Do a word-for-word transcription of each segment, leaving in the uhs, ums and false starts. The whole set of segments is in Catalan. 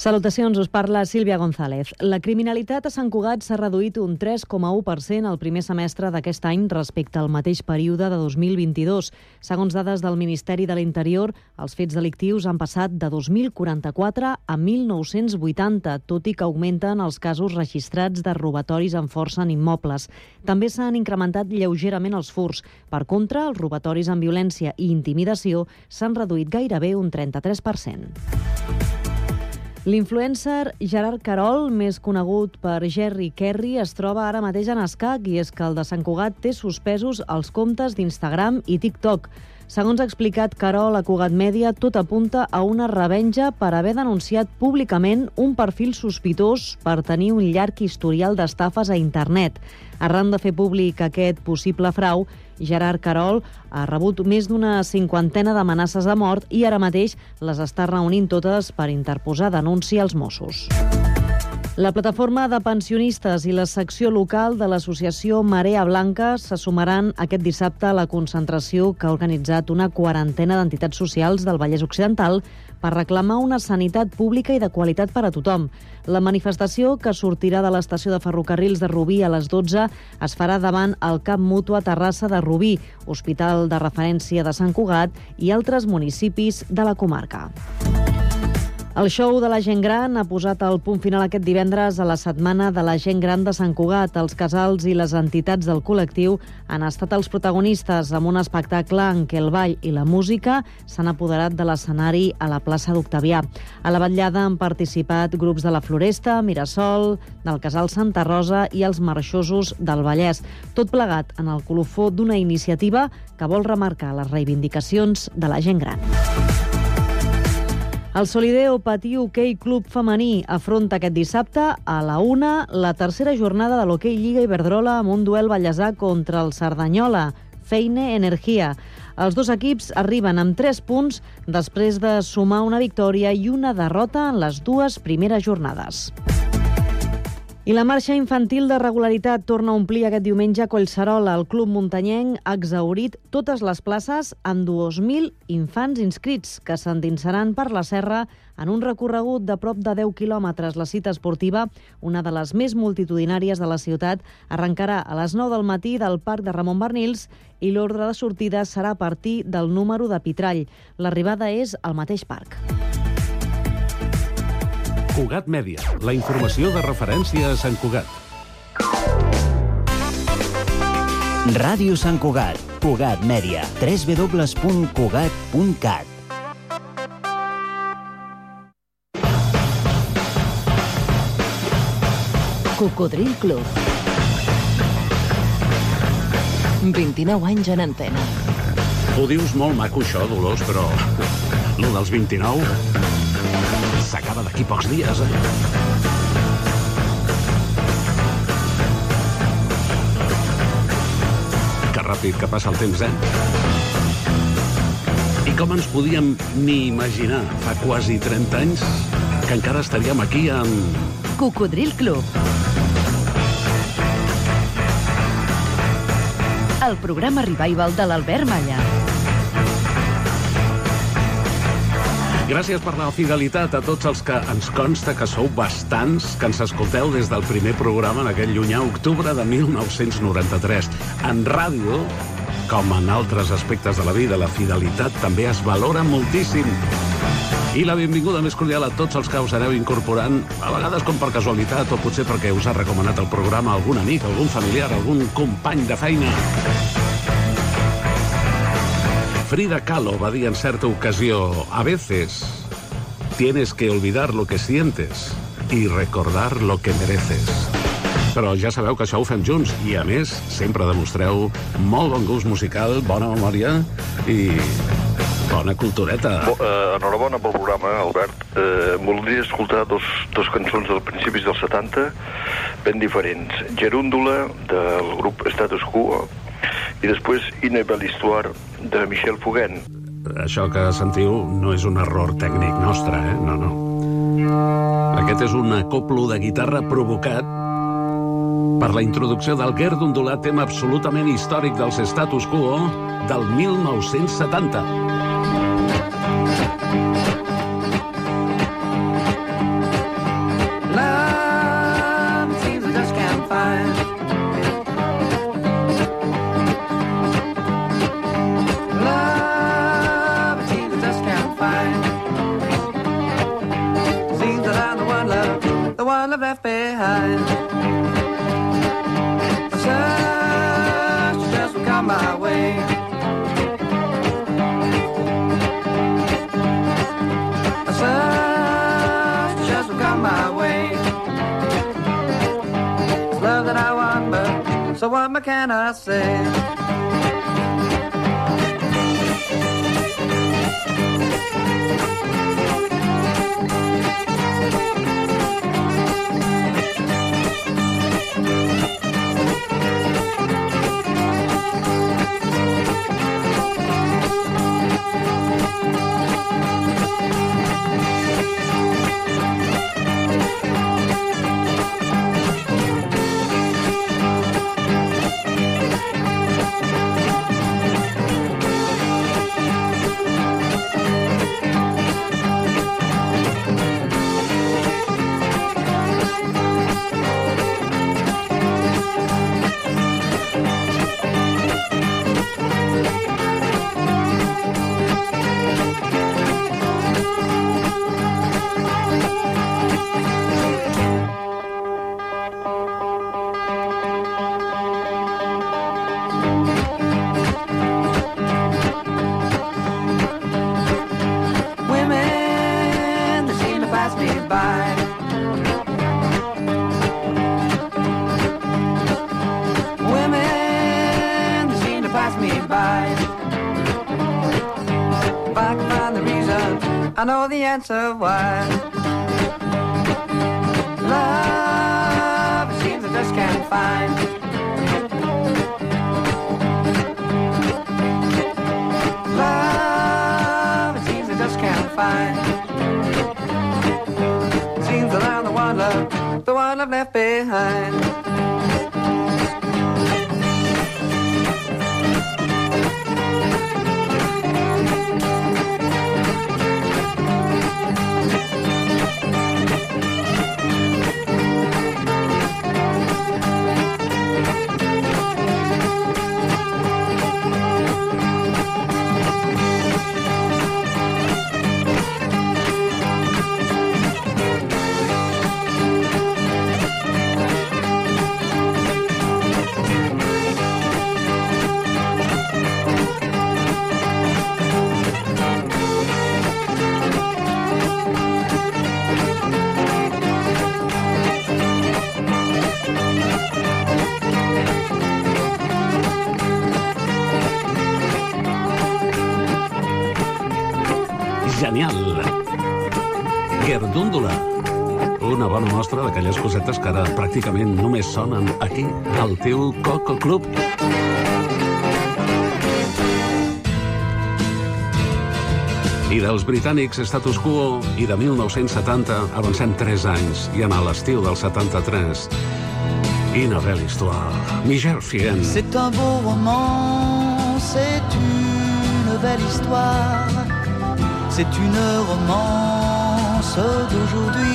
Salutacions, us parla Sílvia González. La criminalitat a Sant Cugat s'ha reduït un tres coma u per cent al primer semestre d'aquest any respecte al mateix període de dos mil vint-i-dos. Segons dades del Ministeri de l'Interior, els fets delictius han passat de dos mil quaranta-quatre a mil nou-cents vuitanta, tot i que augmenten els casos registrats de robatoris amb força en immobles. També s'han incrementat lleugerament els furts. Per contra, els robatoris amb violència i intimidació s'han reduït gairebé un trenta-tres per cent. L'influencer Gerard Carol, més conegut per Jerry Kerry, es troba ara mateix en escac, i és que el de Sant Cugat té suspesos els comptes d'Instagram i TikTok. Segons ha explicat Carol a Cugat Mèdia, tot apunta a una revenja per haver denunciat públicament un perfil sospitós per tenir un llarg historial d'estafes a internet. Arran de fer públic aquest possible frau, Gerard Carol ha rebut més d'una cinquantena d'amenaces de mort i ara mateix les està reunint totes per interposar denúncia als Mossos. La plataforma de pensionistes i la secció local de l'associació Marea Blanca se sumaran aquest dissabte a la concentració que ha organitzat una quarantena d'entitats socials del Vallès Occidental per reclamar una sanitat pública i de qualitat per a tothom. La manifestació, que sortirà de l'estació de ferrocarrils de Rubí a les dotze, es farà davant el Cap Mutu a Terrassa de Rubí, hospital de referència de Sant Cugat i altres municipis de la comarca. El show de la gent gran ha posat el punt final aquest divendres a la Setmana de la Gent Gran de Sant Cugat. Els casals i les entitats del col·lectiu han estat els protagonistes amb un espectacle en què el ball i la música s'han apoderat de l'escenari a la plaça d'Octavià. A la vetllada han participat grups de la Floresta, Mirasol, del Casal Santa Rosa i els Marxosos del Vallès. Tot plegat en el colofó d'una iniciativa que vol remarcar les reivindicacions de la gent gran. El Solideo Patí Hoquei Club Femení afronta aquest dissabte a la una la tercera jornada de l'Hoquei Lliga Iberdrola amb un duel ballesà contra el Cerdanyola, Feine Energia. Els dos equips arriben amb tres punts després de sumar una victòria i una derrota en les dues primeres jornades. I la marxa infantil de regularitat torna a omplir aquest diumenge a Collserola. El club muntanyenc ha exhaurit totes les places amb dos mil infants inscrits que s'endinsaran per la serra en un recorregut de prop de deu quilòmetres. La cita esportiva, una de les més multitudinàries de la ciutat, arrencarà a les nou del matí del Parc de Ramon Barnils i l'ordre de sortida serà a partir del número de Pitrall. L'arribada és al mateix parc. Cugat Mèdia, la informació de referència a Sant Cugat. Ràdio Sant Cugat, Cugat Mèdia, w w w punt cugat punt cat. Cocodril Club. vint-i-nou anys en antena. Ho dius molt maco, això, Dolors, però lo dels vint-i-nou s'acaba d'aquí pocs dies, eh? Que ràpid que passa el temps, eh? I com ens podíem ni imaginar fa quasi trenta anys que encara estaríem aquí amb... Cocodril Club. El programa revival de l'Albert Malla. Gràcies per la fidelitat a tots els que ens consta que sou bastants, que ens escolteu des del primer programa en aquell llunyà octubre de mil nou-cents noranta-tres. En ràdio, com en altres aspectes de la vida, la fidelitat també es valora moltíssim. I la benvinguda més cordial a tots els que us aneu incorporant, a vegades com per casualitat o potser perquè us ha recomanat el programa algun amic, algun familiar, algun company de feina. Frida Kahlo va dir en certa ocasió: a veces tienes que olvidar lo que sientes y recordar lo que mereces. Però ja sabeu que això ho fem junts i, a més, sempre demostreu molt bon gust musical, bona memòria i bona cultureta. Bo, eh, enhorabona pel programa, Albert. Eh, voldria escoltar dos, dos cançons dels principis dels setanta, ben diferents. Gerúndula, del grup Status Quo, i després Une belle histoire, de Michel Fugain. Això que sentiu no és un error tècnic nostre, eh? No, no. Aquest és un acoplo de guitarra provocat per la introducció del Gerúndula, tema absolutament històric dels Status Quo del mil nou-cents setanta. So what more can I say? I know the answer why. Love, it seems I just can't find. Love, it seems I just can't find. Seems that I'm the one love, the one I've left behind. Genial. Guerdúndula. Una bona mostra d'aquelles cosetes que ara pràcticament només sonen aquí, al teu Coco Club. I dels britànics Status Quo i de mil nou-cents setanta avancem tres anys i anar a l'estiu del setanta-tres. Une belle histoire. Michel Fugain. C'est un beau roman, c'est une belle histoire. C'est une romance d'aujourd'hui.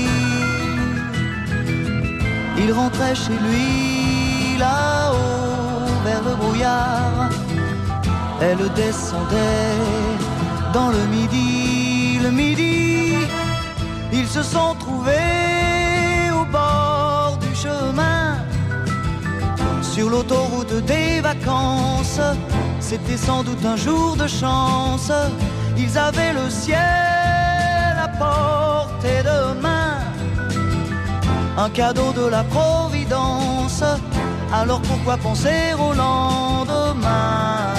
Il rentrait chez lui, là-haut, vers le brouillard. Elle descendait dans le midi, le midi. Ils se sont trouvés au bord du chemin, sur l'autoroute des vacances. C'était sans doute un jour de chance. Ils avaient le ciel à portée de main, un cadeau de la Providence. Alors pourquoi penser au lendemain?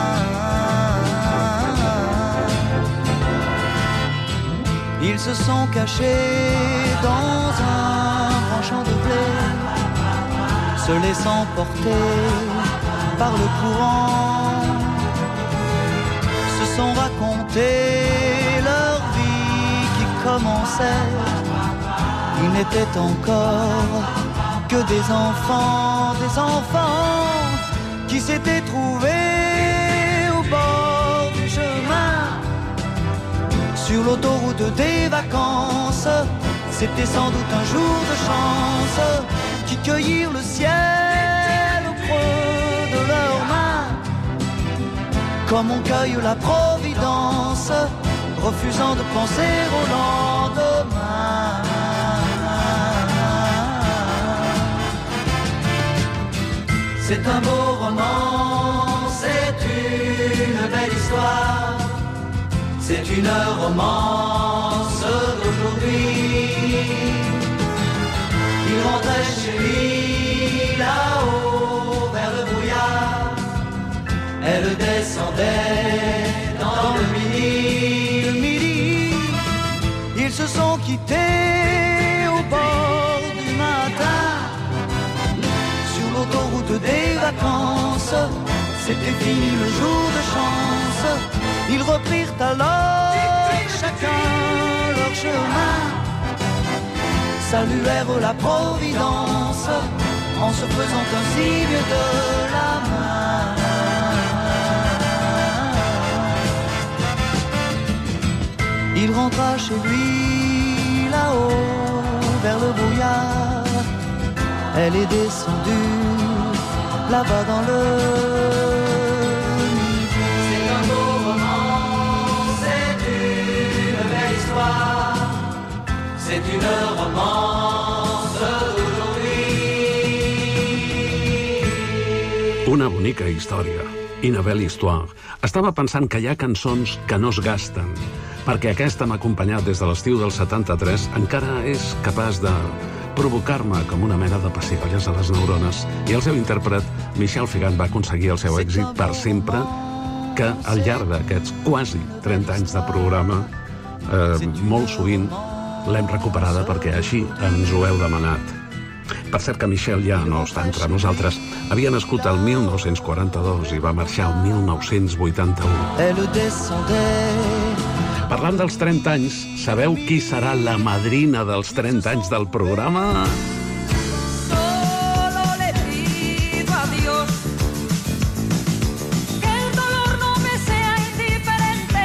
Ils se sont cachés dans un grand champ de blé, se laissant porter par le courant, se sont racontés leur vie qui commençait. Ils n'étaient encore que des enfants, des enfants qui s'étaient trouvés au bord du chemin, sur l'autoroute des vacances. C'était sans doute un jour de chance, qui cueillirent le ciel au creux de leurs mains, comme on cueille la Providence, refusant de penser au lendemain. C'est un beau roman, c'est une belle histoire. C'est une romance d'aujourd'hui. Il rentrait chez lui là-haut vers descendait dans le midi. Le midi, ils se sont quittés au bord du matin. Sur l'autoroute des vacances, c'était fini le jour de chance. Ils reprirent alors chacun leur chemin, saluèrent la Providence en se faisant un signe de la main. Il rentra chez lui là-haut vers le brouillard. Elle est descendue là-bas dans le midi. C'est un beau roman, c'est une belle histoire. C'est une romance d'aujourd'hui. Una bonica història. Inabel Histoire. Estava pensant que hi ha cançons que no es gasten, perquè aquesta m'ha acompanyat des de l'estiu del setanta-tres, encara és capaç de provocar-me com una mena de pessigolles a les neurones, i el seu intèrpret, Michel Fugain, va aconseguir el seu èxit per sempre, que al llarg d'aquests quasi trenta anys de programa, eh, molt sovint l'hem recuperada perquè així ens ho heu demanat. Per cert que Michel ja no està entre nosaltres. Havia nascut el mil nou-cents quaranta-dos i va marxar el mil nou-cents vuitanta-u. Elle descendait. Parlant dels trenta anys, sabeu qui serà la madrina dels trenta anys del programa? Solo le pido a Dios que el dolor no me sea indiferente,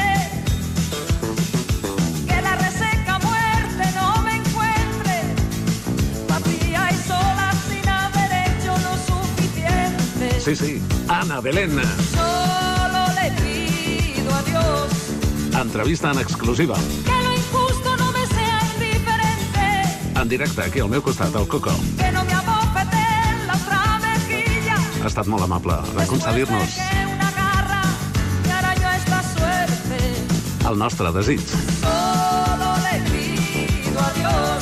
que la reseca muerte no me encuentre vacía y sola sin haber hecho lo suficiente. Sí, sí, Ana Belén. Solo le pido a Dios Entrevista en exclusiva. que lo injusto no me sea indiferente, En directe, aquí al meu costat, el Coco. que no me abofete en la otra mejilla. Ha estat molt amable de concedir-nos Después de que una garra me arañó esta suerte, el nostre desig. solo le pido a Dios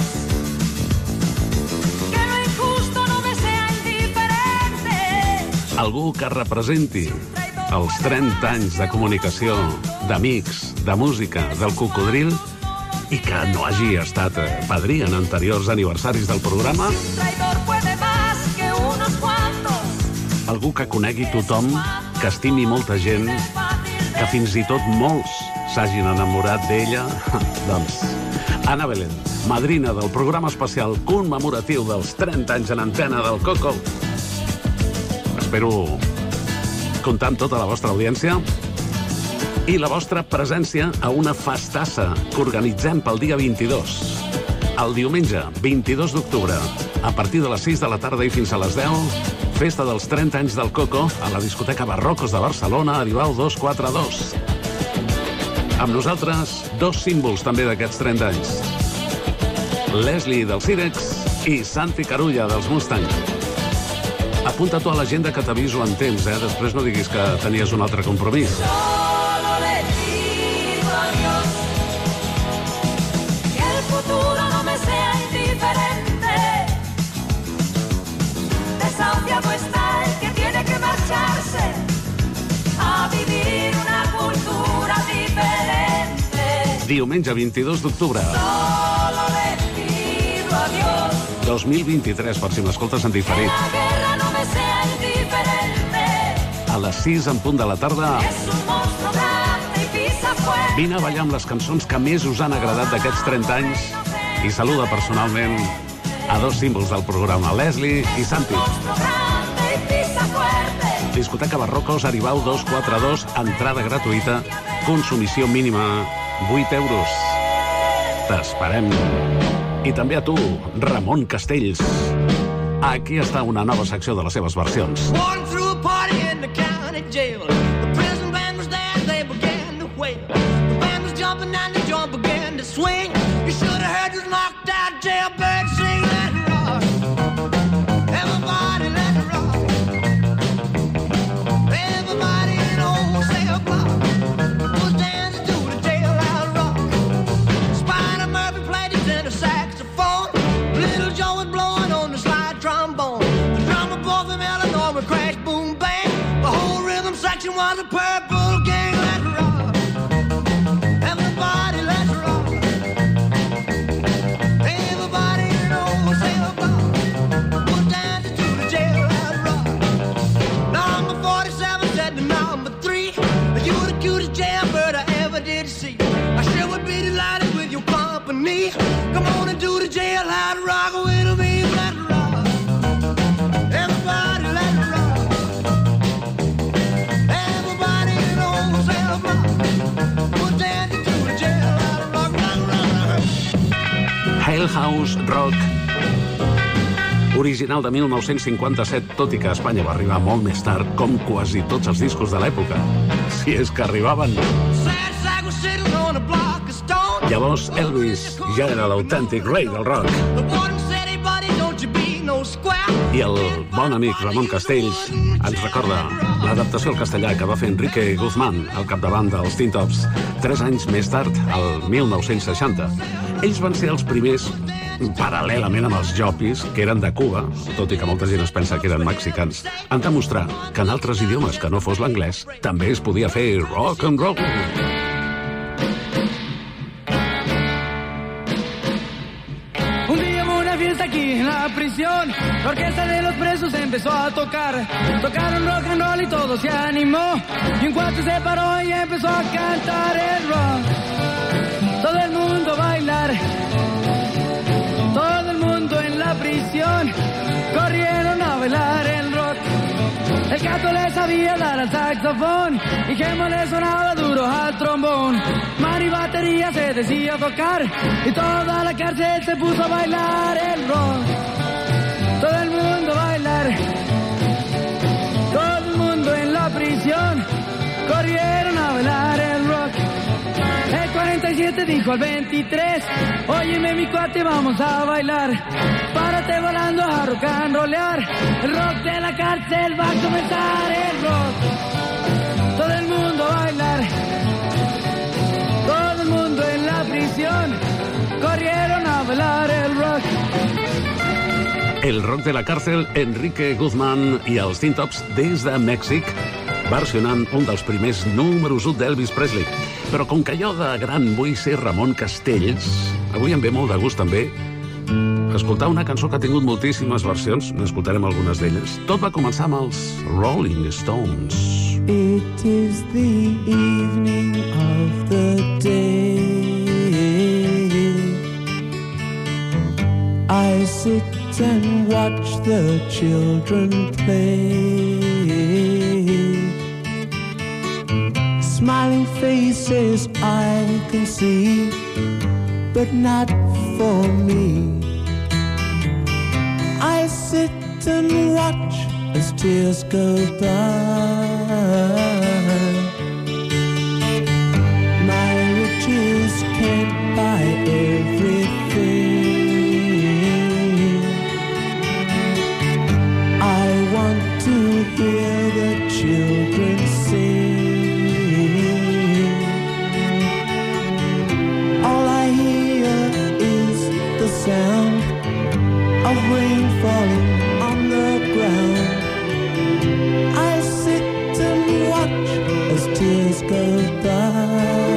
que lo injusto no me sea indiferente. Algú que representi els trenta anys de comunicació, d'amics, de música, del cocodril, i que no hagi estat eh, padrí en anteriors aniversaris del programa. Un traidor puede más que unos cuantos. Algú que conegui tothom, que estimi molta gent, que fins i tot molts s'hagin enamorat d'ella. Doncs, Ana Belén, madrina del programa especial commemoratiu dels trenta anys en antena del Coco. Espero comptar amb tota la vostra audiència i la vostra presència a una festassa que organitzem pel dia vint-i-dos. El diumenge, vint-i-dos d'octubre, a partir de les sis de la tarda i fins a les deu, festa dels trenta anys del Coco a la discoteca Barrocos de Barcelona, Aribau dos quatre dos. Amb nosaltres, dos símbols també d'aquests trenta anys. Leslie dels Sirex i Santi Carulla dels Mustang. Apunta tu a l'agenda que t'aviso en temps, eh? Després no diguis que tenies un altre compromís. Solo le pido a Dios que el futuro no me sea indiferente. Desahuciado está el que tiene que marcharse a vivir una cultura diferente. Diumenge, vint-i-dos d'octubre. Solo le pido a Dios dos mil vint-i-tres, per si m'escoltes en que diferit. la guerra no me sea indiferente. A les sis en punt de la tarda, Es un monstruo grande y pisa fuerte. vine a ballar amb les cançons que més us han agradat d'aquests trenta anys i saluda personalment a dos símbols del programa, Leslie i Santi. Monstruo grande y pisa fuerte. Discoteca Barrocos, Aribau dos quatre dos, entrada gratuïta, consumició mínima, vuit euros. T'esperem. I també a tu, Ramon Castells. Aquí està una nova secció de les seves versions. Walking through a party in the county jail. The prison band was there, they began to wail. The band was jumping and the joint began to swing. You should have heard this knocked out jailbird sing. Let it rock. Everybody let it rock. Everybody in old cell block was dancing to the jailhouse rock. Spider Murphy played his tenor saxophone. Little Joe was blowing on the slide trombone. The drummer boy from Illinois would crash, boom, bang. The whole rhythm section was a purple did see. I sure would be delighted with your company. Come on and do the jailhouse rock with me. Let it rock. Everybody let it rock. Everybody in the whole cell block. Put down to do the jailhouse rock, rock, rock, rock. Jailhouse Rock, original de mil nou-cents cinquanta-set, tot i que a Espanya va arribar molt més tard, com quasi tots els discos de l'època. Si és que arribaven. Llavors Elvis ja era l'autèntic rei del rock. I el bon amic Ramon Castells ens recorda l'adaptació al castellà que va fer Enrique Guzmán al capdavant dels Teen Tops tres anys més tard, el mil nou-cents seixanta. Ells van ser els primers, paral·lelament amb els Jopis, que eren de Cuba, tot i que molta gent es pensa que eren mexicans, han demostrat que en altres idiomes que no fos l'anglès també es podia fer rock and roll. Un día en una fiesta aquí en la prisión, la orquesta de los presos empezó a tocar. Tocaron rock and roll y todo se animó. Y un cuate se paró y empezó a cantar el rock. Todo el mundo a bailar. Todo el mundo en la prisión corrieron a bailar el rock. El gato le sabía dar al saxofón y Gemo le sonaba duro al trombón. Mari batería se decía tocar y toda la cárcel se puso a bailar el rock. Todo el mundo a bailar. Todo el mundo en la prisión corrieron a bailar el rock. El cuarenta y siete dijo al veintitrés, óyeme mi cuate, vamos a bailar. Párate volando a rock and rollear. El rock de la cárcel va a comenzar el rock. Todo el mundo a bailar. Todo el mundo en la prisión corrieron a bailar el rock. El rock de la càrcel, Enrique Guzmán i els Teen Tops des de Mèxic, versionant un dels primers números u d'Elvis Presley. Però com que jo de gran vull ser Ramon Castells, avui em ve molt de gust també escoltar una cançó que ha tingut moltíssimes versions, n'escoltarem algunes d'elles. Tot va començar amb els Rolling Stones. It is the evening of the day I sit and watch the children play. Smiling faces I can see, but not for me. I sit and watch as tears go by. My riches can't buy everything. I want to hear the children sing. All I hear is the sound of rain falling on the ground. I sit and watch as tears go by.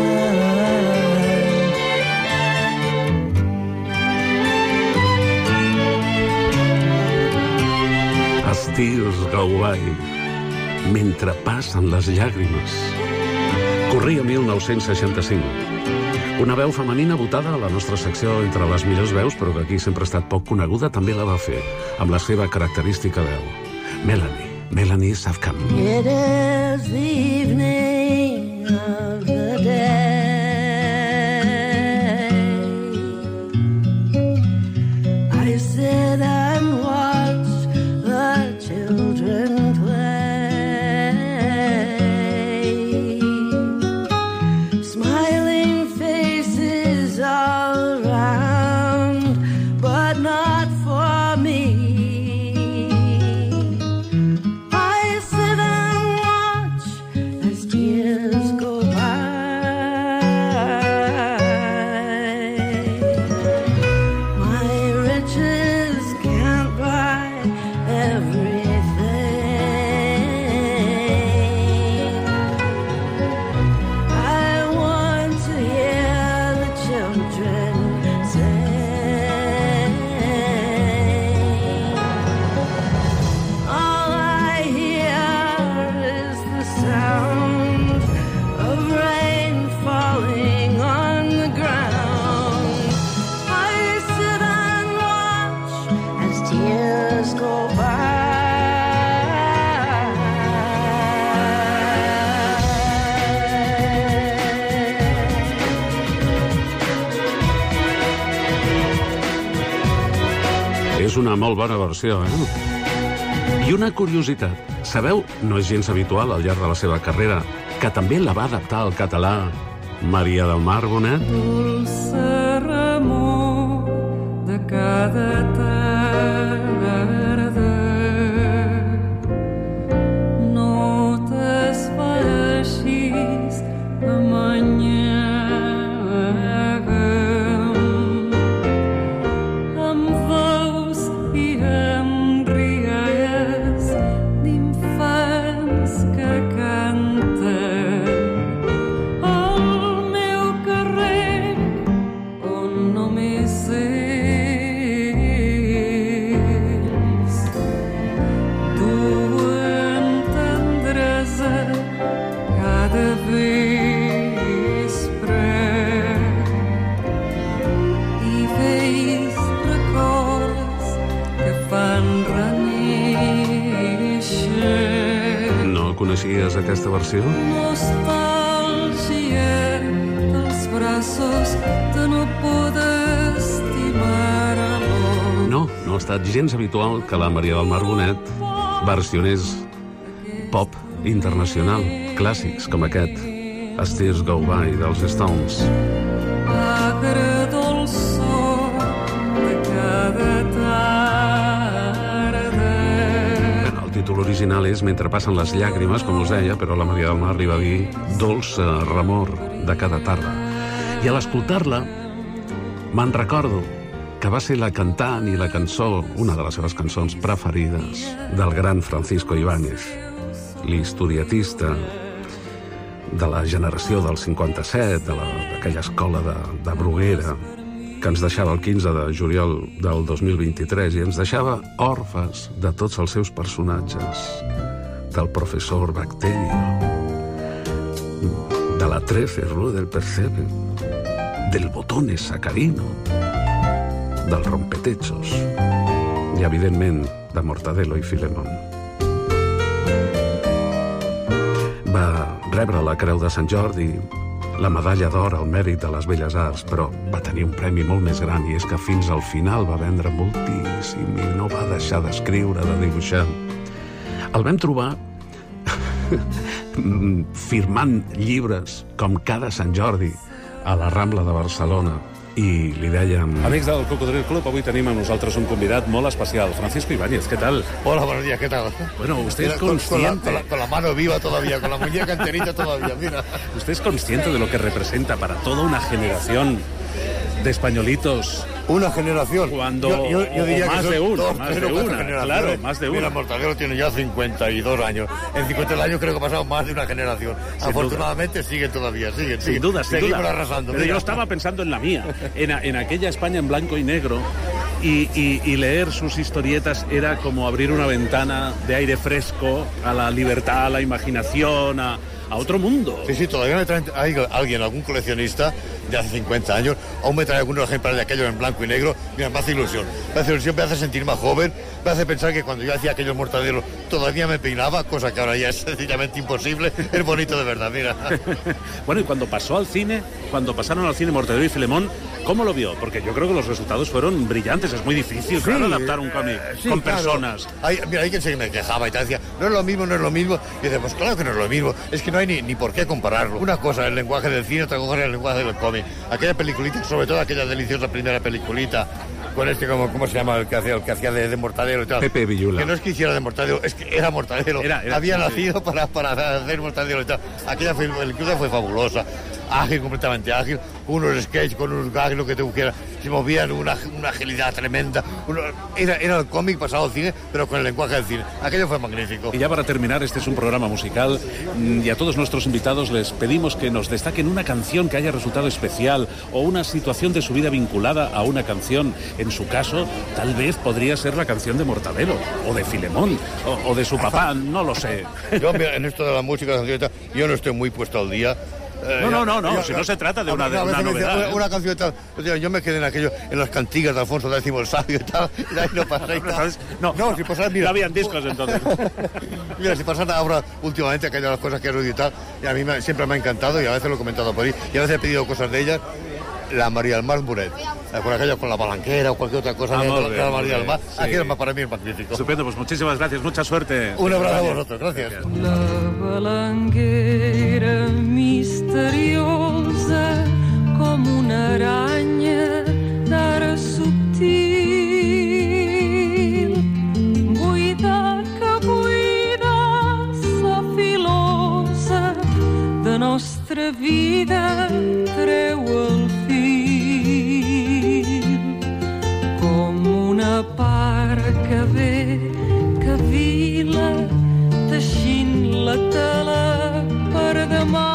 As tears go by, mentre passen les llàgrimes. Corria mil nou-cents seixanta-cinc. Una veu femenina votada a la nostra secció entre les millors veus, però que aquí sempre ha estat poc coneguda, també la va fer, amb la seva característica veu. Melanie, Melanie Safkan. It is the evening of the day I sit and watch the children play. Smiling faces all around, but not for me. una molt bona versió, eh? I una curiositat. Sabeu, no és gens habitual al llarg de la seva carrera, que també la va adaptar al català Maria del Mar Bonet? Dolça remor de cada tarda, no t'esvaeixis amanyaga'm, amb veus i amb rialles d'infants que canten al meu carrer on només ells duen tendresa cada vespre i vells records que fan renéixer. No coneixies aquesta versió? Nostàlgia dels braços de no poder estimar amor. No, no ha estat gens habitual que la Maria del Mar Bonet versionés pop internacional, clàssics com aquest, As Tears Go By, dels Stones. Agredolçor de cada tarda. El títol original és Mentre passen les llàgrimes, com us deia, però la Maria del Mar li va dir Dolça remor de cada tarda. I a l'escoltar-la, me'n recordo que va ser la cantant i la cançó, una de les seves cançons preferides, del gran Francisco Ibáñez, l'historietista de la generació del cinquanta-set, de la- d'aquella escola de, de Bruguera, que ens deixava el quinze de juliol del dos mil vint-i-tres i ens deixava orfes de tots els seus personatges, del professor Bacterio, de la trece Rue del Percebe, del Botones Sacarino, del Rompetechos i, evidentment, de Mortadelo i Filemón. Va rebre la Creu de Sant Jordi, la medalla d'or al mèrit de les Belles Arts, però va tenir un premi molt més gran, i és que fins al final va vendre moltíssim i no va deixar d'escriure, de dibuixar. El vam trobar firmant llibres com cada Sant Jordi a la Rambla de Barcelona, i li dèiem... Amics del Cocodril Club, avui tenim amb nosaltres un convidat molt especial, Francisco Ibáñez, ¿qué tal? Hola, buenos días, ¿qué tal? Bueno, usted es Con- con la- consciente... Con la, con la mano viva todavía, con la muñeca enterita todavía, mira. ¿Usted es consciente de lo que representa para toda una generación de españolitos? Una generación. Cuando... Yo, yo, yo diría o más que son de una, dos, más tres de o cuatro una, generaciones. claro, más de una. Mira, Mortadelo tiene ya cincuenta y dos años. En cincuenta y dos años creo que ha pasado más de una generación. Sin Afortunadamente siguen todavía, siguen, Sin siguen. duda, sin Seguimos duda. arrasando. Pero mira. yo estaba pensando en la mía, en, a- en aquella España en blanco y negro, y, y- y leer sus historietas era como abrir una ventana de aire fresco a la libertad, a la imaginación, a, a otro mundo. Sí, sí, todavía me trae hay alguien, algún coleccionista de hace cincuenta años, aún me trae algunos ejemplares de aquellos en blanco y negro. Mira, me hace ilusión. Me hace ilusión, me hace sentir más joven, me hace pensar que cuando yo hacía aquellos mortadelos todavía me peinaba, cosa que ahora ya es sencillamente imposible. Es bonito de verdad, mira. Bueno, y cuando pasó al cine, cuando pasaron al cine Mortadelo y Filemón, ¿cómo lo vio? Porque yo creo que los resultados fueron brillantes. Es muy difícil, claro, Sí, adaptar un cómic eh, sí, con claro. personas. Hay, mira, hay quien se me quejaba y te decía, no es lo mismo, no es lo mismo. Y dice, pues claro que no es lo mismo. Es que no hay ni, ni por qué compararlo. Una cosa es el lenguaje del cine, otra cosa es el lenguaje del cómic. Aquella peliculita, sobre todo aquella deliciosa primera peliculita, con este, como, ¿cómo se llama? El que hacía, el que hacía de, de Mortadelo y tal. Pepe Villula. Que no es que hiciera de Mortadelo, es que era Mortadelo. Era- era- Había sí, sí. nacido para, para hacer Mortadelo y tal. Aquella película fue fabulosa. Ágil, completamente ágil, con unos sketches, con unos gags, lo que te quiera. Se movían una, una agilidad tremenda. Uno- era, era el cómic pasado al cine, pero con el lenguaje del cine. Aquello fue magnífico. Y ya para terminar, este es un programa musical mm, y a todos nuestros invitados les pedimos que nos destaquen una canción que haya resultado especial o una situación de su vida vinculada a una canción. En su caso, tal vez podría ser la canción de Mortadelo o de Filemón o, o de su papá, no lo sé. Yo mira, en esto de la música, la canción y tal, yo no estoy muy puesto al día. Eh, No, no, no, no, ya- si no se trata de a- una- a de veces una me decía, novedad, Una, ¿eh? una canción y tal. Yo digo, Yo me quedé en aquello, en las cantigas de Alfonso X el Sabio y tal. Y de ahí no pasé y tal. No, no, si pasara, mira. no habían discos entonces. Mira, si pasan ahora últimamente aquellas las cosas que he oído y tal, y a mí me- siempre me ha encantado y a veces lo he comentado por ahí, y a veces he pedido cosas de ellas. la María del Mar Bonet. Eh, con aquello, con la balanquera o cualquier otra cosa Ah, de, muy de bien, la muy María del bien, Mar. sí. Aquí para mí es magnífico. Estupendo, pues muchísimas gracias, mucha suerte. Un abrazo a vosotros, gracias. La balanguera misteriosa com una aranya d'ara subtil, buida que buida sa filosa de nostra vida treu el fil, com una part que ve que vila teixint la tela per demà.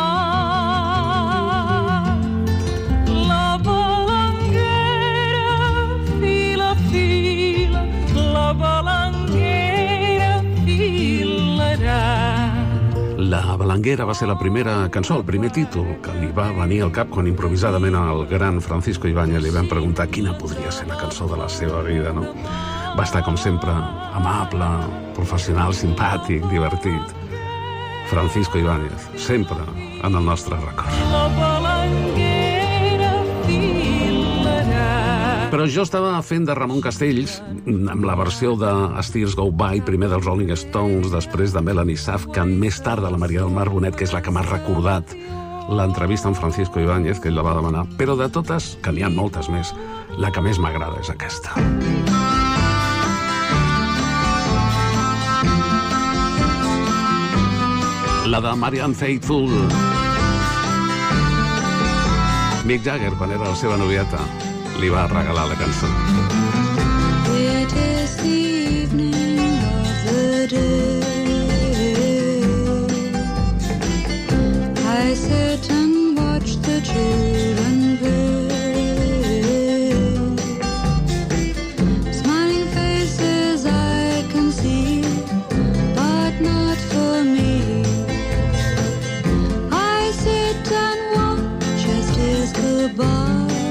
La balanguera fila, fila, la balanguera filarà. La Balanguera va ser la primera cançó, el primer títol que li va venir al cap quan improvisadament al gran Francisco Ibáñez li van preguntar quina podria ser la cançó de la seva vida, no? Va estar, com sempre, amable, professional, simpàtic, divertit. Francisco Ibáñez, sempre en el nostre record. La balanguera filarà. Però jo estava fent de Ramon Castells amb la versió de Steers Go By, primer dels Rolling Stones, després de Melanie Safkan, més tard de la Maria del Mar Bonet, que és la que m'ha recordat l'entrevista amb Francisco Ibáñez, que ell la va demanar. Però de totes, que n'hi ha moltes més, la que més m'agrada és aquesta. La de Marianne Faithfull. Mick Jagger, quan era la seva novieta, li va regalar la cançó. It is the evening of the day. I sit and watch the children play. Smiling faces I can see, but not for me. I sit and watch as tears go by.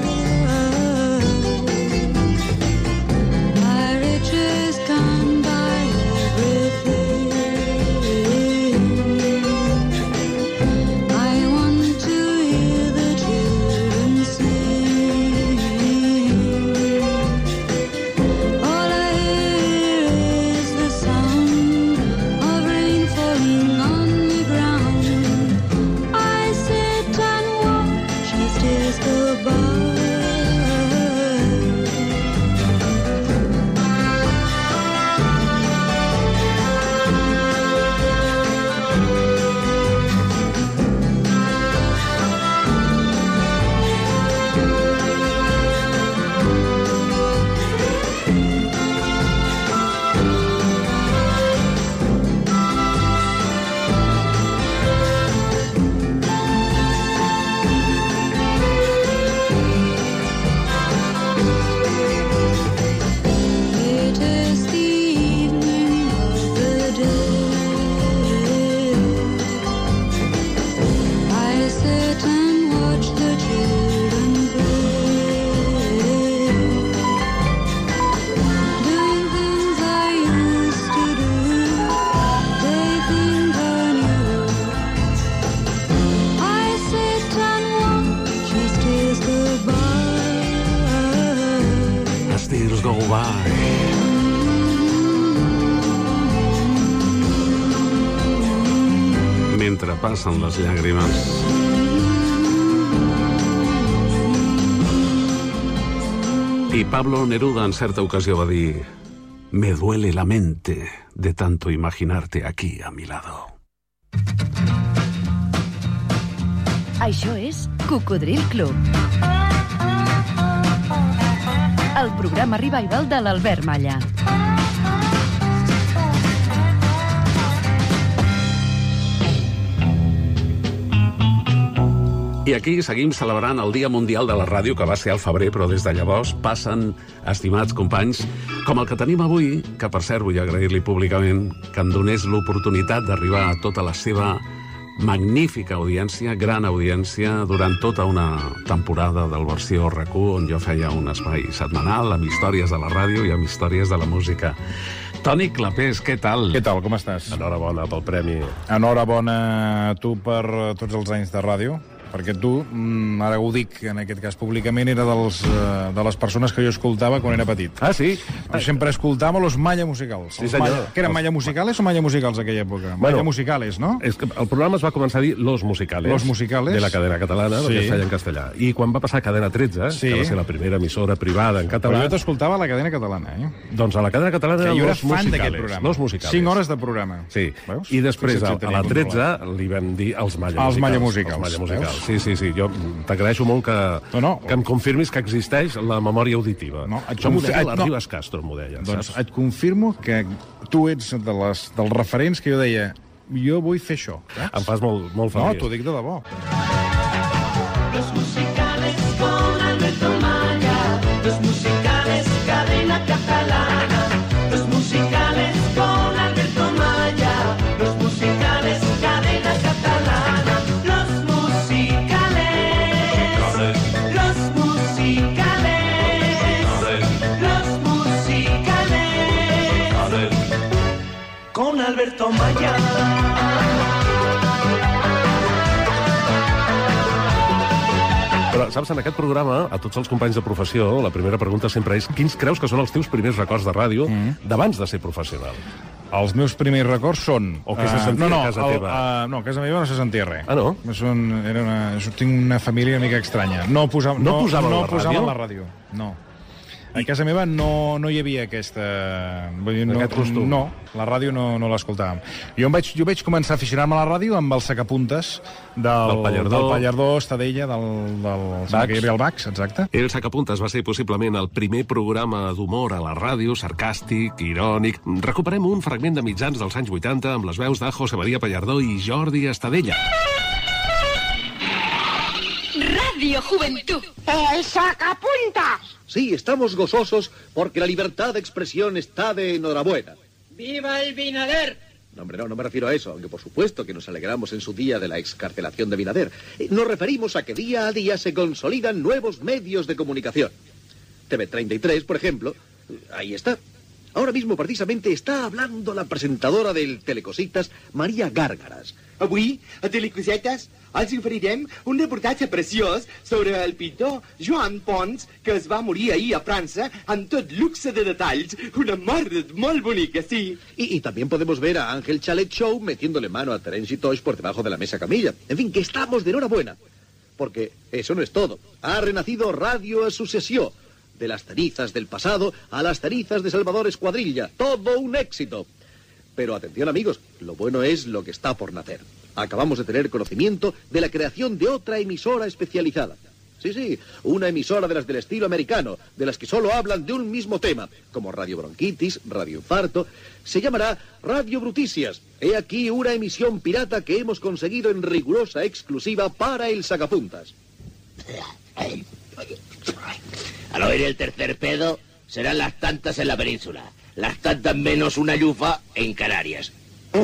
Go By. Mentre passen les llàgrimes. I Pablo Neruda en certa ocasió va dir: me duele la mente de tanto imaginarte aquí a mi lado. Això és Cocodril Club. El programa revival de l'Albert Malla. I aquí seguim celebrant el Dia Mundial de la Ràdio, que va ser al febrer, però des de llavors passen, estimats companys, com el que tenim avui, que per cert vull agrair-li públicament que em donés l'oportunitat d'arribar a tota la seva magnífica audiència, gran audiència, durant tota una temporada del Versió R Q, on jo feia un espai setmanal amb històries de la ràdio i amb històries de la música. Toni Clapés, què tal? Què tal, com estàs? Enhorabona pel premi. Enhorabona a tu per tots els anys de ràdio. perquè tu, mm, ara ho dic en aquest cas públicament, era dels, uh, de les persones que jo escoltava quan era petit. Ah, sí? Jo sempre escoltava los Malla Musicals. Sí, senyor. Malla, que eren Malla Musicales o Malla Musicals aquella època? Bueno, Malla Musicales, no? És que el programa es va començar a dir Los Musicales. Los Musicales. De la cadena catalana, Sí. perquè es feia en castellà. I quan va passar a Cadena tretze, Sí. que va ser la primera emissora privada en català... Però jo t'escoltava a la cadena catalana, eh? Doncs a la cadena catalana Que eren jo era Los fan d'aquest Musicales. programa. Los Musicales. Cinc hores de programa. Sí. Veus? I després, Fixa't a, si a tenia la tretze, controlat. li vam dir els Malla Els Musicals. Malla Musicals, Els Malla Musicals. veus? Sí, sí, sí. Jo t'agraeixo molt que, no, no. que em confirmis que existeix la memòria auditiva. No, et Som confi- de et- la no. Ribes Castro, m'ho deien, Doncs saps? et confirmo que tu ets de les, dels referents que jo deia jo vull fer això. Saps? Em fas molt, molt No, feliç. t'ho dic de debò. Los musicales con Alberto Maya, los musicales cadena catalana, los musicales con Alberto Maya, los musicales cadena catalana, los musicales, los musicales, los musicales con Alberto Maya. Però, saps, en aquest programa, a tots els companys de professió, la primera pregunta sempre és quins creus que són els teus primers records de ràdio mm. d'abans de ser professional? Els meus primers records són... O què se sentia uh, no, no, a casa el, teva? Uh, no, a casa meva no se sentia res. Ah, no? Són, era una, tinc una família una mica estranya. No, posava, No no, posaven no la posaven ràdio? la ràdio. No. A casa meva no, no hi havia aquesta... Vull dir, no, Aquest costum. no, la ràdio no, no l'escoltàvem. Jo, em vaig, jo vaig començar a aficionar-me a la ràdio amb els sacapuntes del, Del Pallardó. del Pallardó, Estadella, del, del, Bax. que hi havia el Bax, exacte. El Sacapuntes va ser possiblement el primer programa d'humor a la ràdio, sarcàstic, irònic. Recuperem un fragment de mitjans dels anys vuitanta amb les veus de José María Pallardó i Jordi Estadella. Radio Juventud. ¡El sacapuntas! Sí, estamos gozosos porque la libertad de expresión está de enhorabuena. ¡Viva el Binader! No, hombre, no, no me refiero a eso, aunque por supuesto que nos alegramos en su día de la excarcelación de Binader. Eh, Nos referimos a que día a día se consolidan nuevos medios de comunicación. T V treinta y tres, por ejemplo, eh, ahí está. Ahora mismo, precisamente, está hablando la presentadora del Telecositas, María Gárgaras. Avui, a Telecosetes, els oferirem un reportatge preciós sobre el pintor Joan Pons, que es va morir ahir a França amb tot luxe de detalls. Una mort molt bonica, sí. Y, y también podemos ver a Ángel Chalet Show metiéndole mano a Terence Tosh por debajo de la mesa camilla. En fin, que estamos de enhorabuena. Porque eso no es todo. Ha renacido Radio Asociació. De las cenizas del pasado a las cenizas de Salvador Escuadrilla. Todo un éxito. Pero atención, amigos, lo bueno es lo que está por nacer. Acabamos de tener conocimiento de la creación de otra emisora especializada. Sí, sí, una emisora de las del estilo americano, de las que solo hablan de un mismo tema, como Radio Bronquitis, Radio Infarto. Se llamará Radio Bruticias. He aquí una emisión pirata que hemos conseguido en rigurosa exclusiva para el Sacapuntas. Al oír el tercer pedo, serán las tantas en la península. Las tantas menos una llufa en Canarias.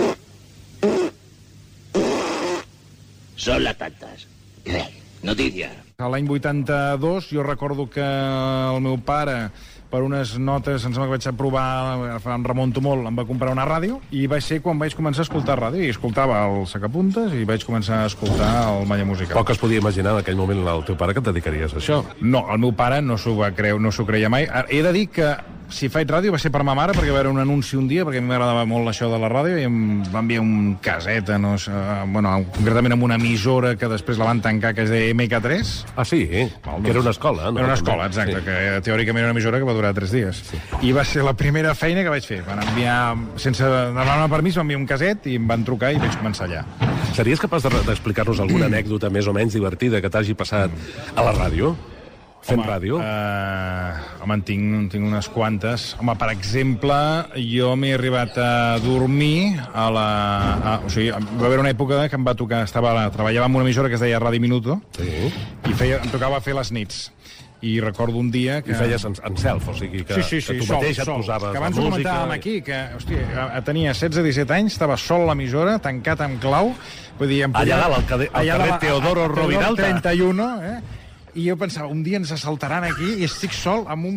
Són les tantes. Notícia. A l'any vuitanta-dos jo recordo que el meu pare, per unes notes, em sembla que vaig aprovar, em remonto molt, em va comprar una ràdio i va ser quan vaig començar a escoltar ràdio i escoltava el Sacapuntes i vaig començar a escoltar el Malla Musical. Poc es podia imaginar en aquell moment el teu pare que et dedicaries a això. No, el meu pare no s'ho va creu, no s'ho creia mai. He de dir que si faig ràdio va ser per ma mare, perquè va haver un anunci un dia, perquè a mi m'agradava molt això de la ràdio, i em va enviar un caseta, no sé, bueno, concretament amb una emissora que després la van tancar, que és de M K tres. Ah, sí? Val, que era una escola, no? Era una escola, exacte, sí. Que teòricament era una emissora que va durar tres dies. Sí. I va ser la primera feina que vaig fer. Van enviar, sense demanar permís, van enviar un caset i em van trucar i vaig començar allà. Series capaç d'explicar-nos alguna anècdota més o menys divertida que t'hagi passat a la ràdio? Fent home, ràdio? Uh, home, en tinc, tinc unes quantes. Home, per exemple, jo m'he arribat a dormir a la... A, o sigui, va haver una època que em va tocar... Estava, treballava en una emissora que es deia Ràdio Minuto, sí. I feia, em tocava fer les nits. I recordo un dia que... I feies en, en self, o sigui, que, sí, sí, sí, que tu sol, mateix et sol. posaves que abans la ho música... comentàvem aquí, que, hòstia, tenia setze disset anys, estava sol a l'emissora, tancat amb clau, vull dir... Em allà dalt, al carrer, al carrer Teodoro Roviralta. trenta i u, eh? I jo pensava, un dia ens assaltaran aquí i estic sol amb un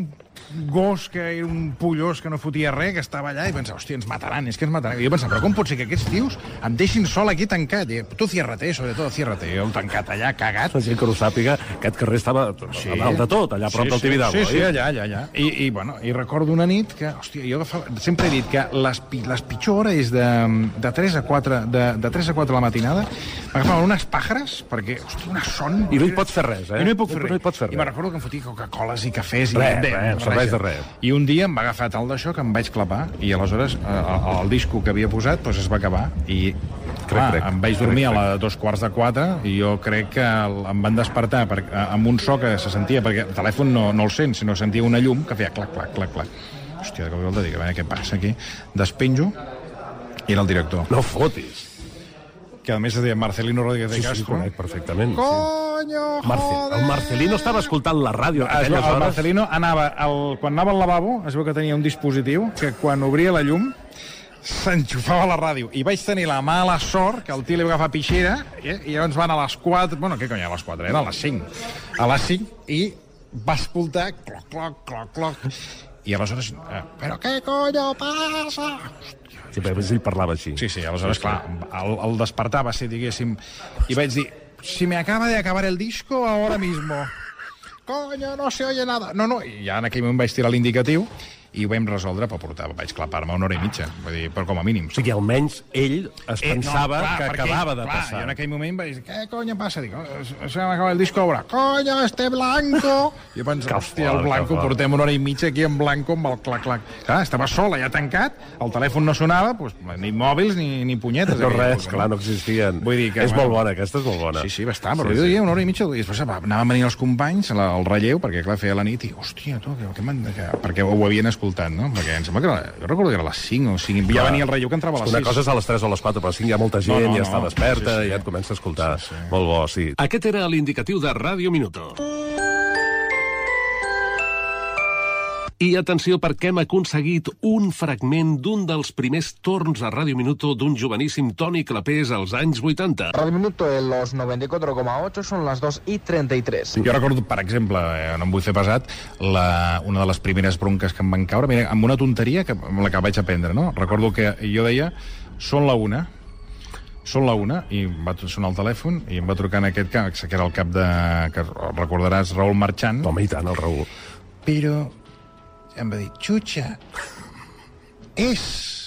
gos que era un pollós que no fotia res, que estava allà, i pensava, hòstia, ens mataran, és que ens mataran. I jo pensava, però com pot ser que aquests tios em deixin sol aquí tancat? I, tu ciérrate, sobretot ciérrate. Jo el tancat allà, cagat. La gent que no sàpiga, aquest carrer estava sí. a dalt de tot, allà a prop sí, del Tibidabo. Sí, sí, allà, allà, allà. I, i, bueno, i recordo una nit que, hòstia, jo agafava, sempre he dit que les, les pitjor hora és de, de tres a quatre de, de tres a quatre de la matinada, m'agafaven unes pàjares, perquè, hòstia, una son... I no hi pots fer res, eh? I no hi puc fer no, res. No hi pots fer res. I me'n recordo que em fotia Coca-Coles i cafès... I res, bé, res, no serveix de res. I un dia em va agafar tal d'això que em vaig clapar, i aleshores el, el disco que havia posat doncs es va acabar, i clar, crec, em vaig dormir crec, a les dos quarts de quatre, i jo crec que el, em van despertar per, amb un so que se sentia, perquè el telèfon no, no el sent, sinó sentia una llum que feia clac, clac, clac, clac. Hòstia, de cop i volta dic, a veure què passa aquí. Despenjo, i era el director. No fotis. Que a més es deia Marcelino Rodríguez de sí, Castro. Sí, sí, perfectament. Coño, sí. Marce el Marcelino estava escoltant la ràdio a aquelles el hores. Marcelino anava, el, quan anava al lavabo, es veu que tenia un dispositiu que quan obria la llum s'enxufava la ràdio. I vaig tenir la mala sort que el tio li va agafar pixera i, i llavors van a les quatre... Bueno, què cony, a les quatre? Era a les cinc. A les cinc i va escoltar cloc, cloc, cloc, cloc. I aleshores... Eh, però què coño passa? Sí, però ell parlava així. Sí, sí, aleshores, clar, el, el despertar va ser, diguéssim... I vaig dir, si me acaba de acabar el disco ahora mismo. Coño, no se oye nada. No, no, i ja en aquell moment vaig tirar l'indicatiu i ho vam resoldre, però portava, vaig clapar-me una hora i mitja, vull dir, però com a mínim. O sigui, almenys ell es eh, pensava no, clar, que acabava de clar, passar. I en aquell moment vaig dir, què coño passa? Dic, oh, se m'acaba el disco ahora. Coño, este blanco! I jo pensava, hòstia, el blanco, portem una hora i mitja aquí en blanco amb el clac-clac. Clar, estava sol, allà tancat, el telèfon no sonava, doncs, ni mòbils ni, ni punyetes. No res, clar, no existien. Vull dir que, és bueno, molt bona, aquesta és molt bona. Sí, sí, va estar, però sí, jo diria una hora i mitja, i després anaven venint els companys, el relleu, perquè clar, feia la nit, i hòstia, tu, que, que m'han de... perquè ho havien escoltat, no? Perquè em sembla que era, jo recordo que era a les cinc o cinc, ja venia el relleu que entrava a les sis. Una cosa és a les tres o a les quatre, però a les cinc hi ha molta gent, no, no, ja està desperta, sí, sí. ja et comença a escoltar. Sí, sí. Molt bo, sí. Aquest era l'indicatiu de Ràdio Minuto. I atenció, perquè hem aconseguit un fragment d'un dels primers torns a Ràdio Minuto d'un joveníssim Toni Clapés als anys vuitanta. Radio Minuto en los noventa y cuatro coma ocho son las dos y treinta y tres. Jo recordo, per exemple, eh, no em vull fer pesat, la, una de les primeres bronques que em van caure, mira, amb una tonteria que, amb la que vaig aprendre, no? Recordo que jo deia, són la una, són la una, i em va sonar el telèfon, i em va trucar en aquest cap, que era el cap de... que recordaràs, Raül Marchant. Home, i tant, el Raül. Però em va dir, Xuxa, és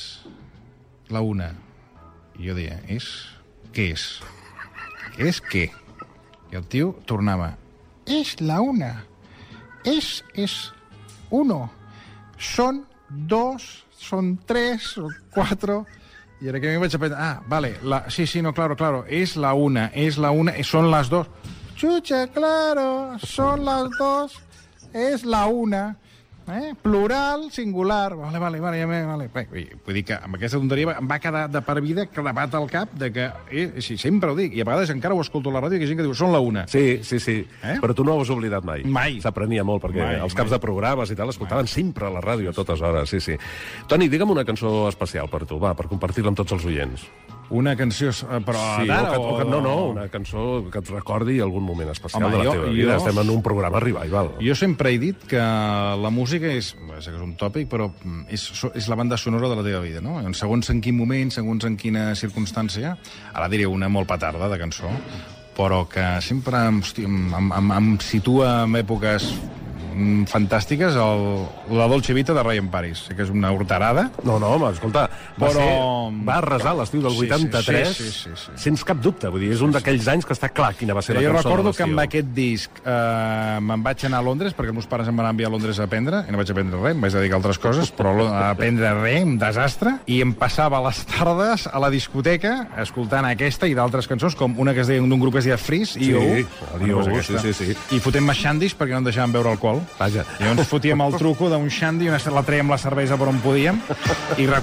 la una. I jo deia, és? Què és? És què? I el tio tornava, és la una. És, és uno. Són dos, són tres, són quatre... I ara que mi vaig aprendre, ah, vale, la, sí, sí, no, claro, claro, és la una, és la una, són les dos. Xuxa, claro, són les dos, és la una. Eh? Plural, singular, vale, vale, vale, ja me, vale. Bé, vull dir que amb aquesta tonteria em va quedar de per vida clavat al cap de que, eh, sí, sempre ho dic, i a vegades encara ho escolto a la ràdio, que hi ha gent que diu, són la una. Sí, sí, sí, eh? Però tu no ho has oblidat mai. Mai. S'aprenia molt, perquè mai, els caps mai. de programes i tal escoltaven mai. sempre a la ràdio a totes hores, sí, sí. Toni, digue'm una cançó especial per tu, va, per compartir-la amb tots els oients. Una cançó, però sí, d'ara o... o... No, no, una cançó que et recordi algun moment especial. Home, de la jo, teva jo... vida. Estem en un programa revival. Jo sempre he dit que la música és, sé que és un tòpic, però és, és la banda sonora de la teva vida, no? Segons en quin moment, segons en quina circumstància, ara diré una molt petarda de cançó, però que sempre hosti, em, em, em situa en èpoques fantàstiques, el, la Dolce Vita de Ryan Paris. Sé que és una horterada. No, no, home, escolta, va, però... ser, va arrasar l'estiu del vuitanta-tres, sí, sí, sí, sí, sí. sense cap dubte. Vull dir, és un sí, d'aquells anys que està clar quina va ser sí, la cançó de l'estiu. Jo recordo que amb aquest disc eh, me'n vaig anar a Londres, perquè els meus pares em van enviar a Londres a aprendre, i no vaig aprendre res, em vaig dedicar a altres coses, però a aprendre res, un desastre, i em passava les tardes a la discoteca escoltant aquesta i d'altres cançons, com una que es deia d'un grup que es deia Freeze, sí, I O, I O, sí, sí, sí. I fotent-me xandis perquè no em deixaven beure alcohol. Vaja. I llavors fotíem el truco d'un xandi, la traiem la cervesa per on podíem, i recordo aquella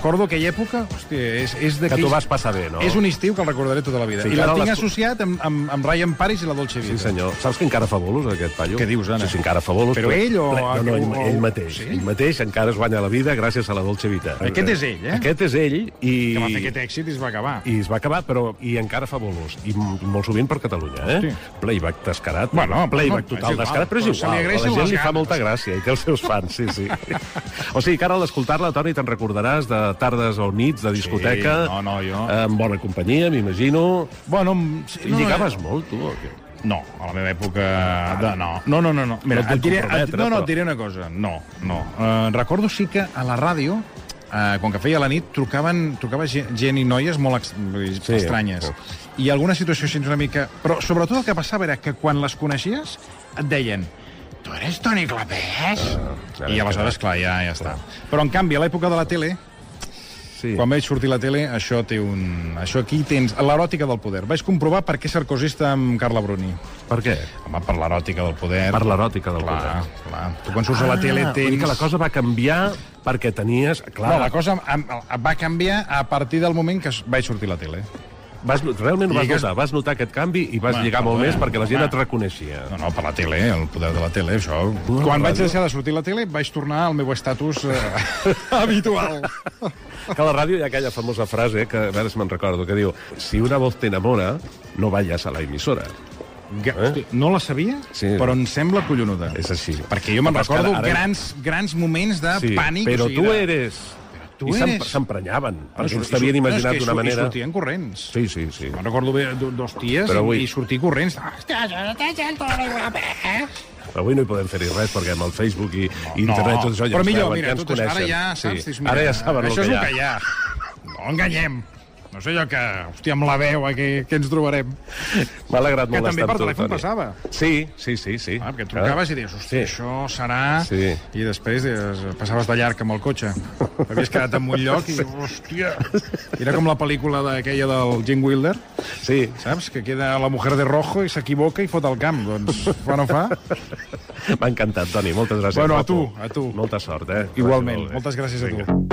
època, hòstia, és, és Que d'aquells... tu vas passar bé, no? És un estiu que el recordaré tota la vida. Sí, I la encara tinc les- associat amb, amb, amb Ryan Paris i la Dolce Vita. Sí, senyor. Saps que encara fa bolos, aquest paio? Què dius, Anna? Sí, sí, encara fa bolos. Però ell o- No, no, ell, o- ell mateix. Sí? Ell mateix encara es guanya la vida gràcies a la Dolce Vita. Aquest és ell, eh? Aquest és ell i... Que va fer aquest èxit i es va acabar. I es va acabar, però i encara fa bolos. I m- molt sovint per Catalunya, eh? Hosti. Playback descarat. Bueno, Playback no, total és igual, descarat, però és però se li igual. A agraeixen la gent les li fa ganes. molta gràcia i té els seus fans, sí, sí. O sigui que ara, al escoltar-la, Toni, te'n recordaràs de tardes o nits de discoteca, Sí, no, no, jo... amb bona companyia, m'imagino. Bueno, m- sí, I no, lligaves no, molt, tu, o què? No, a la meva època... De, no, no, no, no. no. Mira, No et vull et diré, et, comprometre, no, no, però- et diré una cosa. No, no. Uh, recordo sí que a la ràdio, uh, quan que feia la nit, trucaven, trucava gent, gent i noies molt ex, vull dir, Sí. estranyes. I alguna situació així una mica... Però sobretot el que passava era que quan les coneixies et deien tu eres Toni Clapés? Ah, I aleshores, clar, ja, ja està. Però, en canvi, a l'època de la tele, Sí. quan vaig sortir a la tele, això té un... Això aquí tens l'eròtica del poder. Vaig comprovar per què Sarkozy està amb Carla Bruni. Per què? Home, per l'eròtica del poder. Per l'eròtica del clar, poder. Clar. Tu quan surts a la tele Ah, tens... vull dir que la cosa va canviar perquè tenies... Clar, No, la cosa am- am- va canviar a partir del moment que es- vaig sortir a la tele. Vas, realment ho vas Lligues- notar, vas notar aquest canvi i vas Home, lligar molt home, més perquè la gent home. et reconeixia. No, no, per la tele, el poder de la tele, això. No, Quan vaig ràdio. deixar de sortir a la tele, vaig tornar al meu estatus eh, habitual. Que a la ràdio hi ha aquella famosa frase, que a veure si me'n recordo, que diu si una voz te enamora, no vayas a la emisora. Ga- hosti, no la sabia, Sí. però em sembla collonuda. És així. Perquè jo me'n Però és que recordo ara- grans, grans moments de Sí, pànic. però o sigui, tu de... eres... tu I s'em- eres. s'emprenyaven, Ah, perquè i ens sor- t'havien i sor- imaginat no, és que d'una i manera... sortien corrents. Sí, sí, sí. Me'n recordo bé d- dos ties Però avui- i sortir corrents. Hòstia, jo no t'he gent Avui no hi podem fer-hi res, perquè amb el Facebook i, i No, internet tot això ja però ens millor, veuen, mira, ja ens tot això, ara coneixen. ja saps, Sí. dius, mira, Ara ja saben el això que és hi el ha. que hi ha. No enganyem. No sé jo que, hòstia, amb la veu, eh, que, que ens trobarem. M'ha alegrat Que molt també estar per amb tu, telèfon Toni. passava. Sí, sí, sí. sí. Ah, perquè trucaves i dius, hòstia, Sí. això serà... Sí. I després dius, passaves de llarg amb el cotxe. Havies quedat en un lloc i, hòstia... Era com la pel·lícula d'aquella del Gene Wilder. Sí. Saps? Que queda la mujer de rojo i s'equivoca i fot el camp. Doncs fa no fa. M'ha encantat, Toni. Moltes gràcies. Bueno, a guapo. tu, a tu. Molta sort, eh? Igualment. Molt bé. Moltes gràcies a Vinga. tu.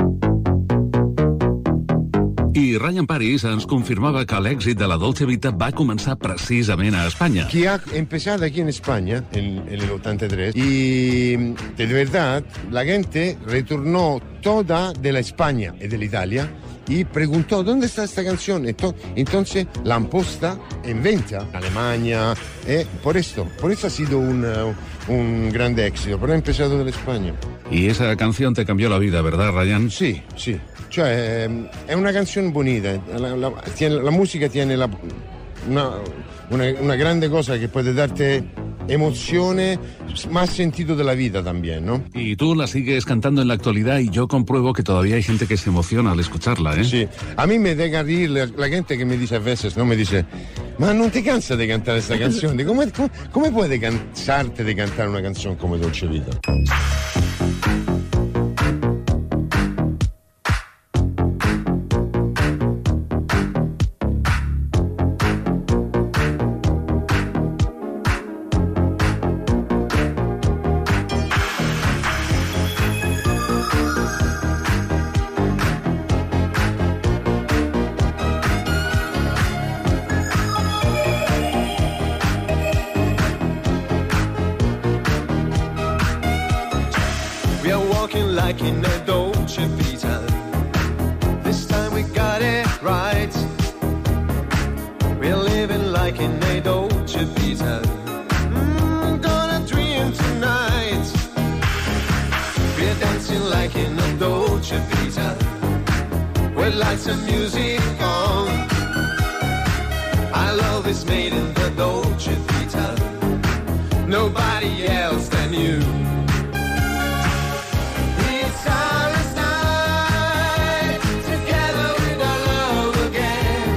I Ryan Paris ens confirmava que l'èxit de la Dolce Vita va començar precisament a Espanya. Que ha empezado aquí en España en, en el ochenta y tres y de verdad la gente retornó toda de la España y de la Italia y preguntó ¿dónde está esta canción? Ento- Entonces la han puesta en venta en Alemania eh, por esto, por eso ha sido un, uh, un grande éxito, pero ha empezado de la España. Y esa canción te cambió la vida, ¿verdad, Ryan? Sí, sí. Cioè, ehm, è una canzone bonita. La, la- tiene- la musica tiene la- una, una- una grande cosa che può darte emozione, más sentido de la vida también, ¿no? Y tú la sigues cantando en la actualidad y yo compruebo que todavía hay gente que se emociona al escucharla, ¿eh? Sí. A mí me deja rir la, la gente que me dice a veces, no me dice, ma non ti cansa di cantare questa canzone? Come, come, come puoi cansarti di cantare una canzone come Dolce Vita? We are walking like in a Dolce Vita. This time we got it right. We're living like in a Dolce Vita. Mm, gonna dream tonight. We're dancing like in a Dolce Vita. With lights and music on. Our love is made in the Dolce Vita. Nobody else than you. It's our night, together with our love again.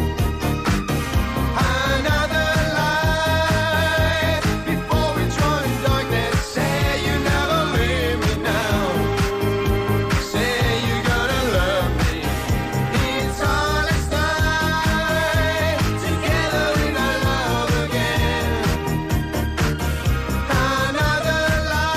Another life before we join darkness. Say you never leave me now. Say you're gonna love me. It's our night, together with our love again. Another life.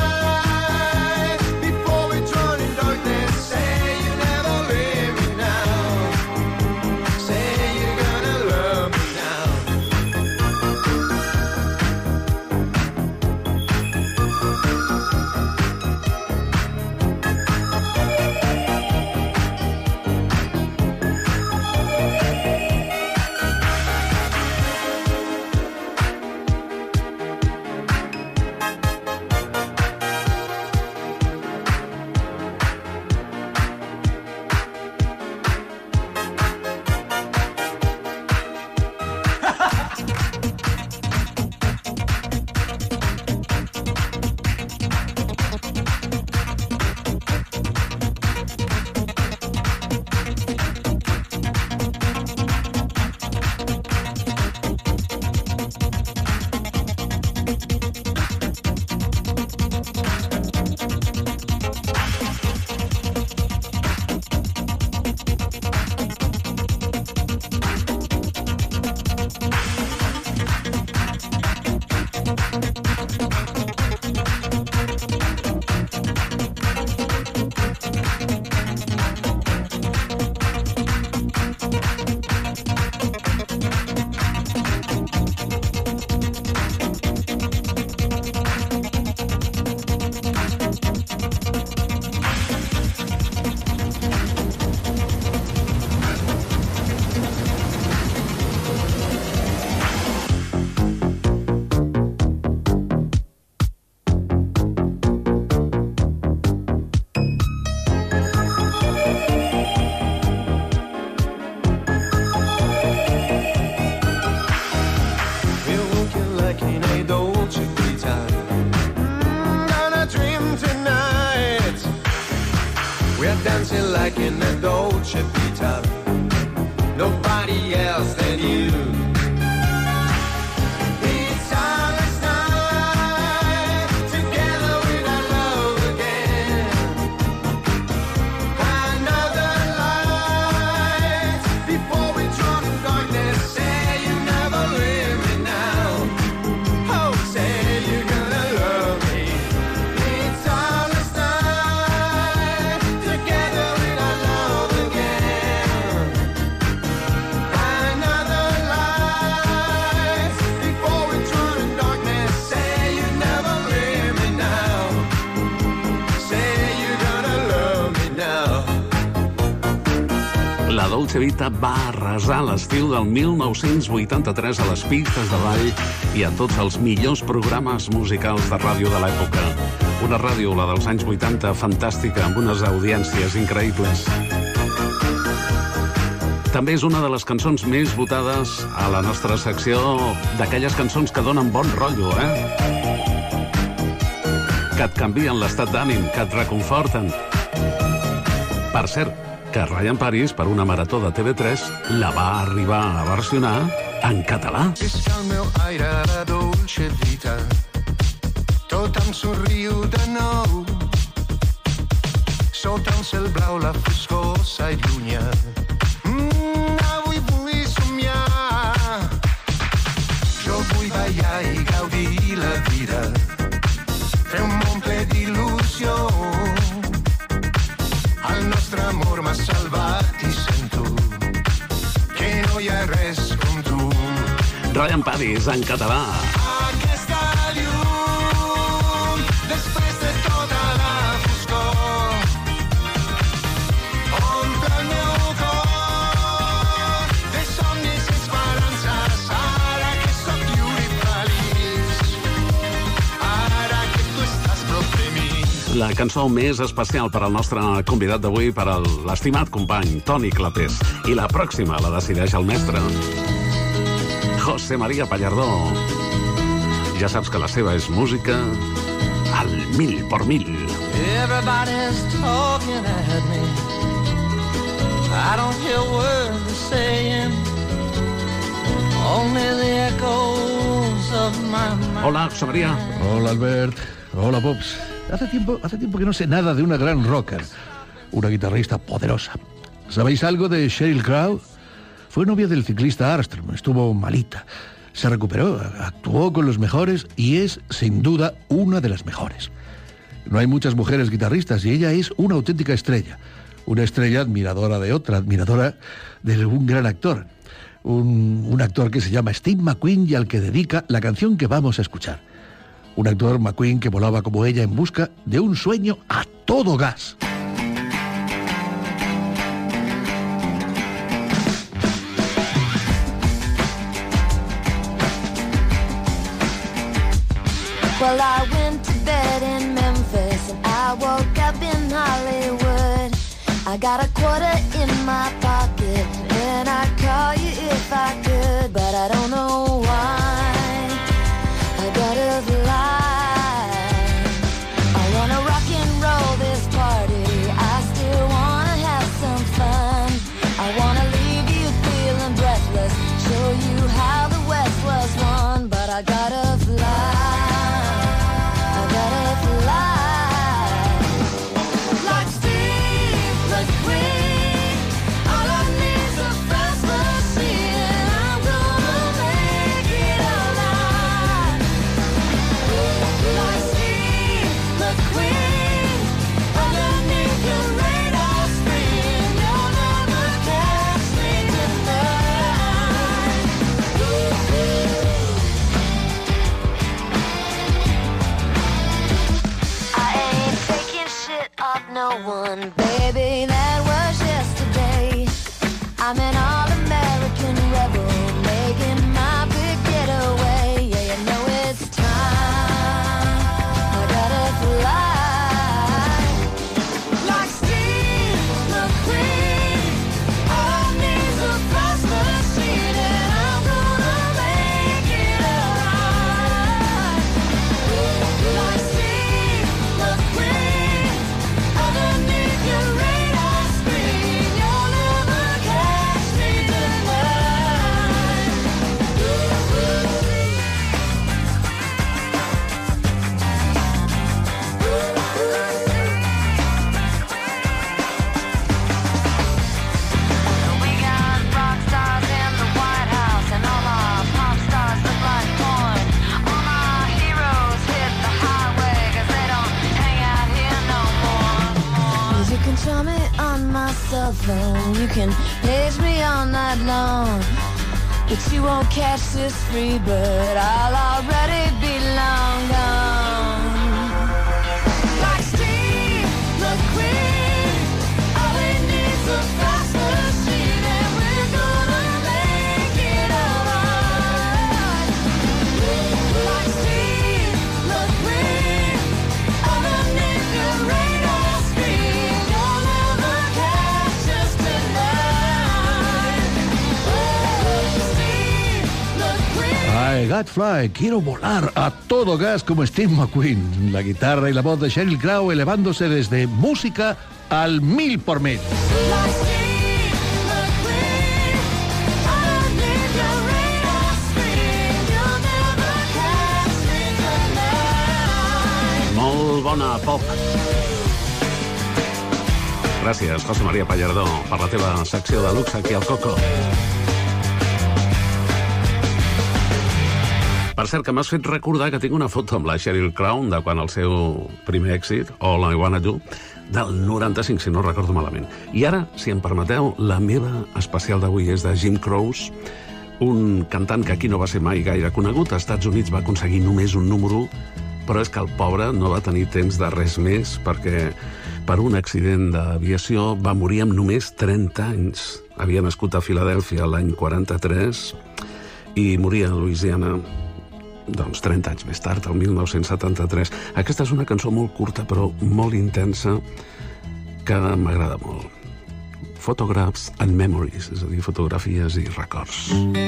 like in a Dolce Vita. Nobody else than you. It's our last night together with our love again. Another light before we drown in darkness. Say you never leave me now. Oh, say you're gonna love me. It's our last night together with our love again. Another light before we drown in darkness. Say you never leave me now. Say you're gonna love me now. La Dolce Vita va arrasar l'estiu del mil nou-cents vuitanta-tres a les pistes de ball i a tots els millors programes musicals de ràdio de l'època. Una ràdio, la dels anys vuitanta, fantàstica, amb unes audiències increïbles. També és una de les cançons més votades a la nostra secció d'aquelles cançons que donen bon rotllo, eh? Que et canvien l'estat d'ànim, que et reconforten. Per cert, que Ryan Paris, per una marató de T V tres, la va arribar a versionar en català. És el meu aire de dolce vita. Tot em somriu de nou. Sota el cel blau la foscor s'allunya. Mm, avui vull somiar. Jo vull ballar i gaudir la vida. Fer un món ple d'il·lusió. El nostre amor m'ha salvat i sento que no hi ha res com tu. Ryan Paris, en català. Aquesta llum, després de tota la foscor, omple el meu cor de somnis i esperances. Ara que soc lliure i feliç, ara que tu estàs prop de mi. La cançó més especial per al nostre convidat d'avui, per a l'estimat company Toni Clapés. I la pròxima la decideix el mestre, José María Pallardó. Ja saps que la seva és música al mil por mil. Everybody's talking at me. I don't hear words they're saying. Only the echoes of my mind. Hola, José María. Hola, Albert. Hola, Pops. Hace tiempo, hace tiempo que no sé nada de una gran rocker, una guitarrista poderosa. ¿Sabéis algo de Sheryl Crow? Fue novia del ciclista Armstrong, estuvo malita. Se recuperó, actuó con los mejores y es, sin duda, una de las mejores. No hay muchas mujeres guitarristas y ella es una auténtica estrella. Una estrella admiradora de otra, admiradora de un gran actor. Un, un actor que se llama Steve McQueen y al que dedica la canción que vamos a escuchar. Un actor, McQueen, que volaba como ella en busca de un sueño a todo gas. Well, I went to bed in Memphis and I woke up in Hollywood. I got a quarter in my pocket and I'd call you if I could, but I don't know why. I gotta fly. I wanna rock and roll this party. I still wanna have some fun. I wanna leave you feeling breathless, show you how the West was won, but I gotta fly. I gotta fly. Like Steve McQueen, all I need's a fast machine, and I'm gonna make it alive. Like Steve McQueen, underneath your radar screen, you'll never catch me tonight. I ain't taking shit off no one, baby, that was yesterday. I'm an all-American rebel, making my big getaway. Yeah, you know it's time. I gotta fly. Like Steve McQueen, all I need's a fast machine, and I'm gonna make it alive. Like Steve McQueen, underneath your radar screen. cell phone. You can page me all night long, but you won't catch this free bird. I'll already be long gone. Like Steve McQueen, all he needs a fast machine, and we're gonna make it alright. Like Steve McQueen, underneath the radar screen, you'll never catch us tonight. Steve McQueen. I got fly, quiero volar a todo gas como Steve McQueen. La guitarra y la voz de Sheryl Crow elevándose desde música al mil por mil. Molt bona pop. Gràcies, José María Pallardó, per la teva secció de luxe aquí al Coco. Per cert, que m'has fet recordar que tinc una foto amb la Sheryl Crow de quan el seu primer èxit, All I Wanna Do, del noranta-cinc, si no recordo malament. I ara, si em permeteu, la meva especial d'avui és de Jim Croce, un cantant que aquí no va ser mai gaire conegut. Als Estats Units va aconseguir només un número, però és que el pobre no va tenir temps de res més perquè per un accident d'aviació va morir amb només trenta anys. Havia nascut a Filadèlfia l'any quaranta-tres i moria a Louisiana doncs trenta anys més tard, el mil nou-cents setanta-tres. Aquesta és una cançó molt curta però molt intensa que m'agrada molt. Photographs and Memories, és a dir, fotografies i records.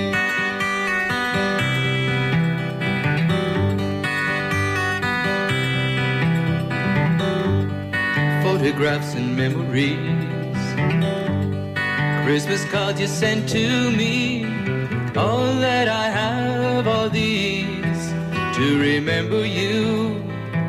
Photographs and memories, Christmas cards you sent to me, all that I have are these to remember you.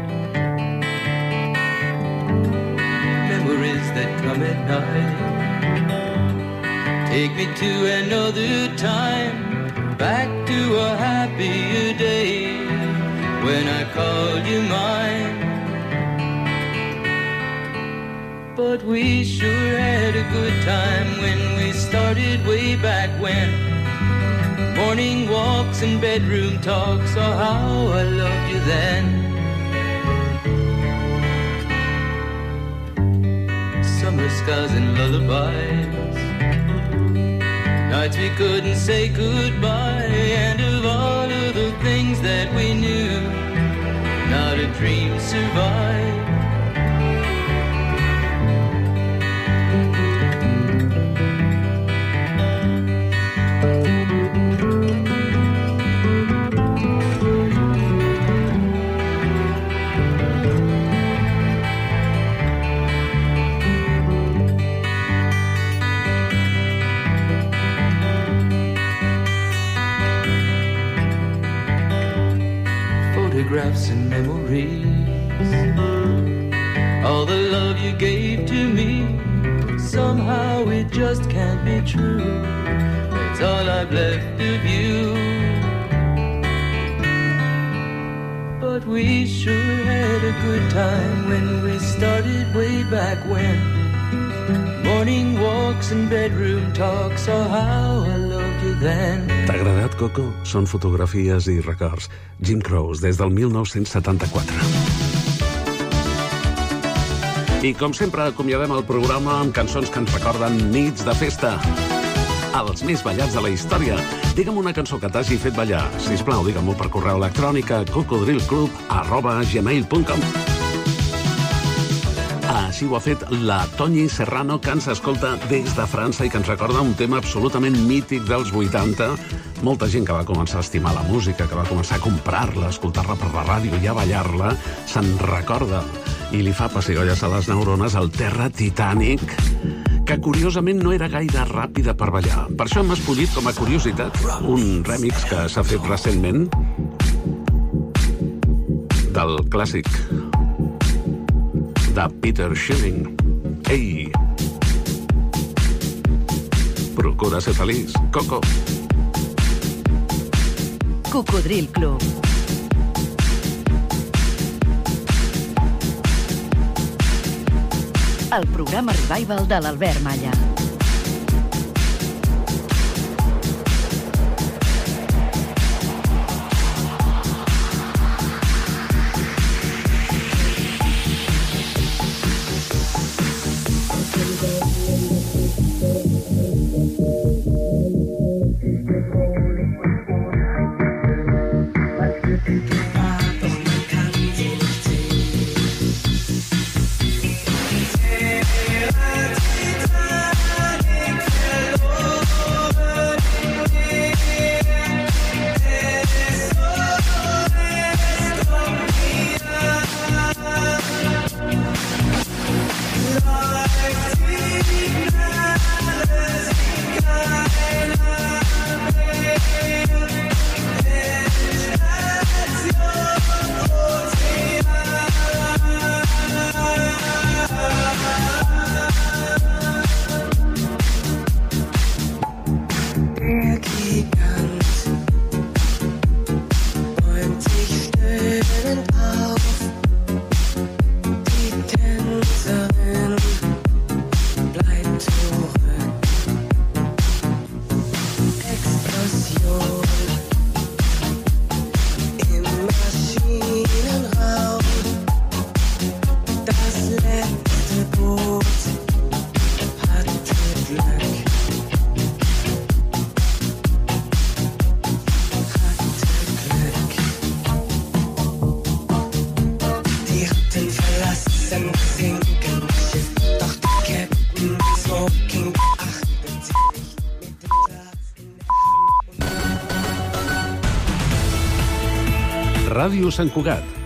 Memories that come at night, take me to another time, back to a happier day when I called you mine. But we sure had a good time when we started way back when. Morning walks and bedroom talks, oh how I loved you then. Summer skies and lullabies, nights we couldn't say goodbye, and of all of the things that we knew, not a dream survived. Photographs and memories, all the love you gave to me, somehow it just can't be true. That's all I've left of you. But we sure had a good time when we started way back when. Morning walks and bedroom talks, oh how I loved you then. T'ha agradat, Coco? Són fotografies i records. Jim Croce, des del mil nou-cents setanta-quatre. I com sempre, acomiadem el programa amb cançons que ens recorden nits de festa. Els més ballats de la història. Digue'm una cançó que t'hagi fet ballar. Sisplau, digue-m'ho per correu electrònic a cocodrilclub arroba gmail punt com. Així ho ha fet la Toni Serrano, que ens escolta des de França i que ens recorda un tema absolutament mític dels vuitanta. Molta gent que va començar a estimar la música, que va començar a comprar-la, a escoltar-la per la ràdio i a ballar-la, se'n recorda i li fa pessigolles a les neurones el Terra Titanic, que curiosament no era gaire ràpida per ballar. Per això hem escollit com a curiositat un remix que s'ha fet recentment del clàssic de Peter Schilling. Ei! Procura ser feliç, Coco. Cocodril Club. el programa Revival de l'Albert Malla. Ràdio Sant Cugat,